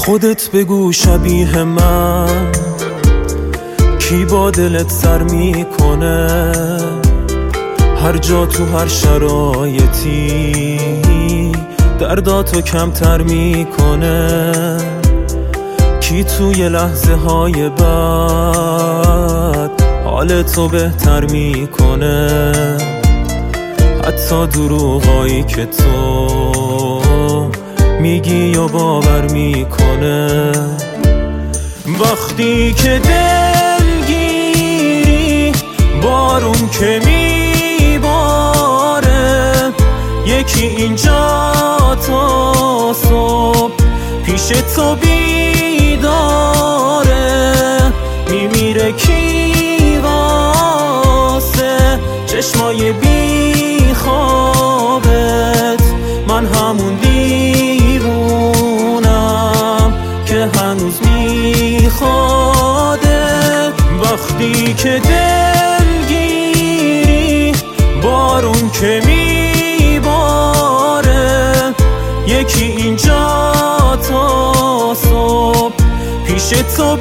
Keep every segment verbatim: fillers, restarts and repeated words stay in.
خودت بگو شبیه من کی با دلت سر میکنه، هر جا تو هر شرایطی درداتو کمتر میکنه، کی توی لحظه های بعد حالتو بهتر میکنه، حتی دروغایی که تو میگی و باور میکنه. وقتی که دلگیری بارون که میباره، یکی اینجا تا صبح پیش تو بیداره، میمیره کی واسه چشمای بی خوابت، من همون دیوونم که هنوز میخوادت. وقتی که دلگیری بارون که میباره، یکی اینجا تا صبح پیش تو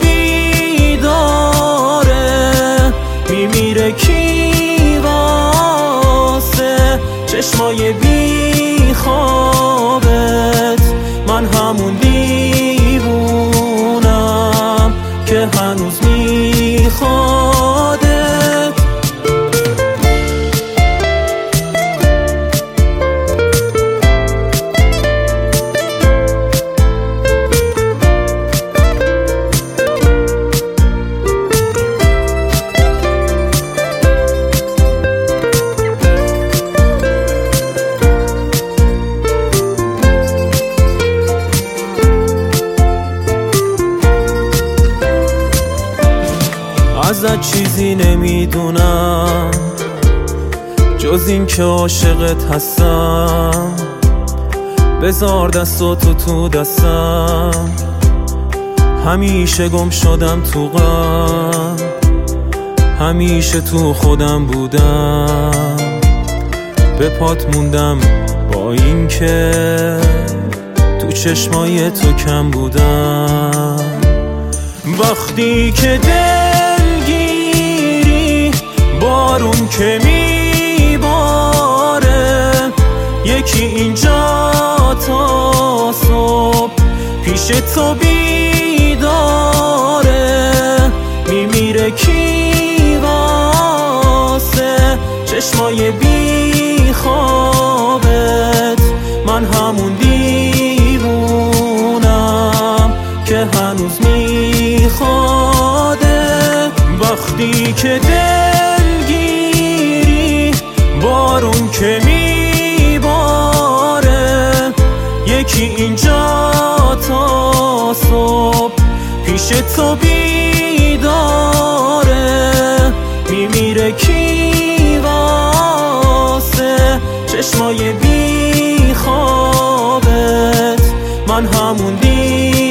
بیداره، میمیره کی واسه چشمای بی خوابت، من همون دیوونم که هنوز میخوادت. ازت چیزی نمیدونم جز این که عاشقت هستم، بذار دستاتو تو دستم، همیشه گم شدم تو غم، همیشه تو خودم بودم، به پات موندم با این که تو چشمای تو کم بودم. وقتی که دلگیری بارون که میباره، یکی اینجا تا صبح پیش تو بیداره، میمیره کی واسه چشمای بی خوابت، من همون دیوونم که هنوز میخوادت. وقتی که دلگیری بارون که میباره، یکی اینجا تا صبح پیش تو بیداره، میمیره کی واسه چشمای بی خوابت، من همون دی